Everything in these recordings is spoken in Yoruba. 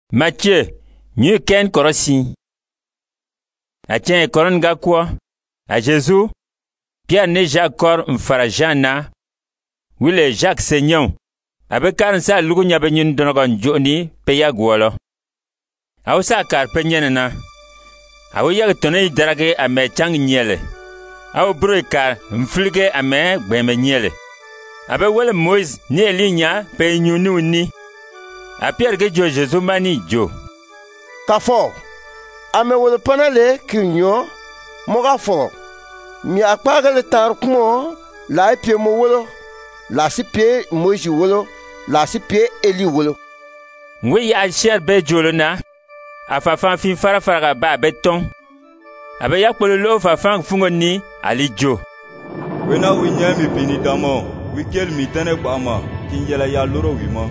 Matthieu, nu ken korosi. A tien koron ga quoi? A Jésus, Pierre ne Jacques kor mfara Jean na. Wile Jacques Seignon. Abe karan sa lugu nyabe nyin donogon joni peya gwolo. Aw sa kar penyen na. Aw yag tonay darage ame chang nyele. Aw bro kar mflige ame gbeme nyele. Abe wele Moïse ni Elinya pe nyunu ni. A Pierre ge jo Jésus mani jo. Kafo. Ame wele panale kinyo moga fo. Mi akpaga le tar kumo la epie mo wolo. La si pie Moïse wolo. La si pie Eli wolo. Ngwe ya cher be jolo na. Afafan fin fara ba beton. Abe yakpolo lo fafan fungo ni ali jo. Wena winya mi pini damo. Wikel mi tene kwama. Kinjela ya loro wima.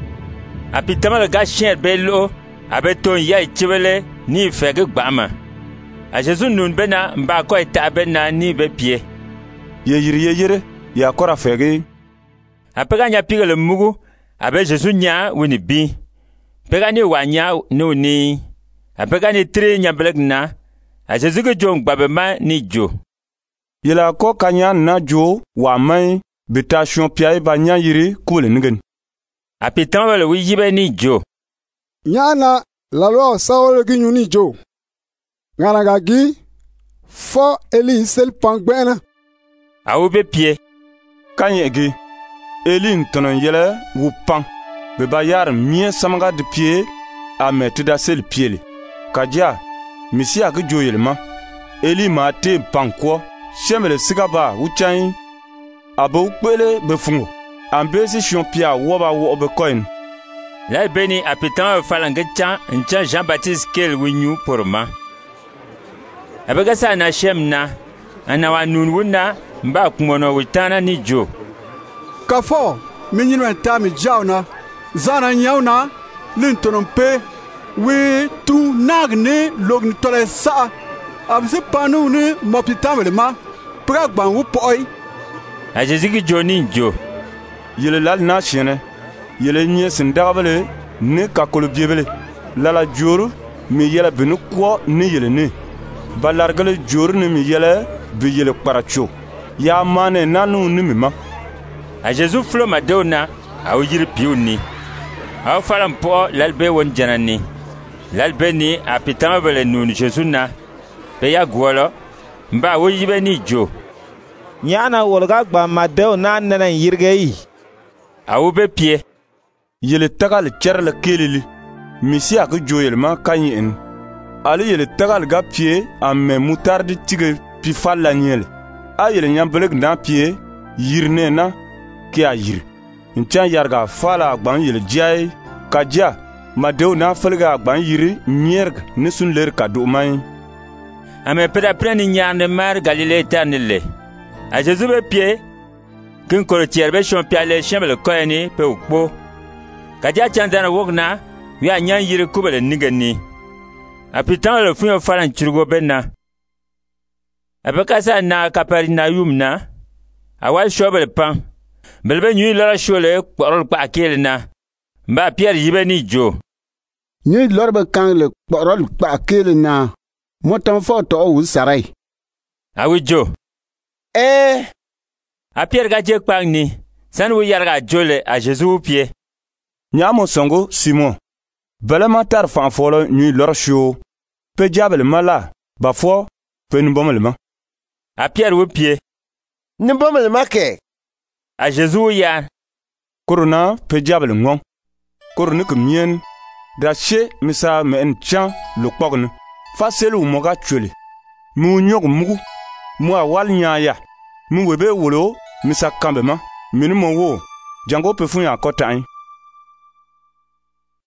Apitama le ga cher be lo. Abe ton ya ichibele ni fege gbama. A Jésus nun bena mba ko ita bena ni be pie. Ye yiri ya kora fege. Apega nya pige le mugu. Abe Jésus nya wini bi. Pega ni wanya ni. Apega ni tri nya beleg na. A Jésus ge jo ngbabe ma ni jo. Yela ko kanya na jo wa mai bitation piai ba nya yiri kule ngen. Apitama le wijibe ni jo. Nyana la loi saole gi nyuni jo. Ngana gagi fo Eli sel pangbena. Awu be pie. Kanye gi Eli ntonon yele wu pan. Be ba yar mien samga de pie a metida sel piele. Kadia misi a jo yelma. Eli ma te pankwo shemele sigaba wuchan abo kwele be fungo. Ambesi chompia woba wo be coin. La beni apitan falange chan Jean-Baptiste kel winyu porma. Abega sa na shemna anawa nun wuna mba kumono witana ni jo. Kafo minyino entami jauna zana nyauna lintonompe we tu nagne logni tole sa abse panu ni mopitamele ma pragban wu poi. A Jésus jo ni jo. Yele lal na chene yele nye sindabele ne kakolo biebele lala joru mi yele benu kwa ne yele ne balargale joru ne mi yele bi yele paracho ya mane nanu ni mima. A Jésus flo madona a yiri piuni a falam po lalbe won janani lalbe ni a pitama bele nun Jésus na be ya gwolo mba wo yibe ni jo nyana wolga gba madeo na nana yirgei awu be pie. Yele tagal kerle kelili misi ak joyel ma kanyin ali yele tagal ga pie amme mutardi tige pi falla nyele a yele nyambeleg na pie yirne na ki a yir nchan yarga fala agban yele jai kadia madeu na falga agban yiri nyerg ne sun ler kadu mai ame peda preni nyande mar Galilée tanile a Jésus be pie kin koro tierbe champiale chambele koyeni pe ukpo kadia chanzana wogna wi anyan yiri kubele nigani apitan le funyo falan churgo benna abekasa na Capernaum na awal shobele pan belbe nyi lora shole kporol pa akelna mba Pierre yibe ni jo nyi lorbe kan le kporol pa akelna motan foto o sarai awi jo a Pierre ga je kpang ni san wu yarga jole a Jésus pie. Nyamo songo Simon bele matar fan folo nyi lorsho pe jabel mala ba fo pe nbomel ma. A Pierre wu pie Nbomel ma ke a Jésus ya korona pe jabel ngon korona ke mien da che misa me en chan lo kpogn fa selu mo ga chule mu nyog mugu mu awal nyaaya mu webe wolo misa kambe ma minu mo wo jango pe fun ya kotan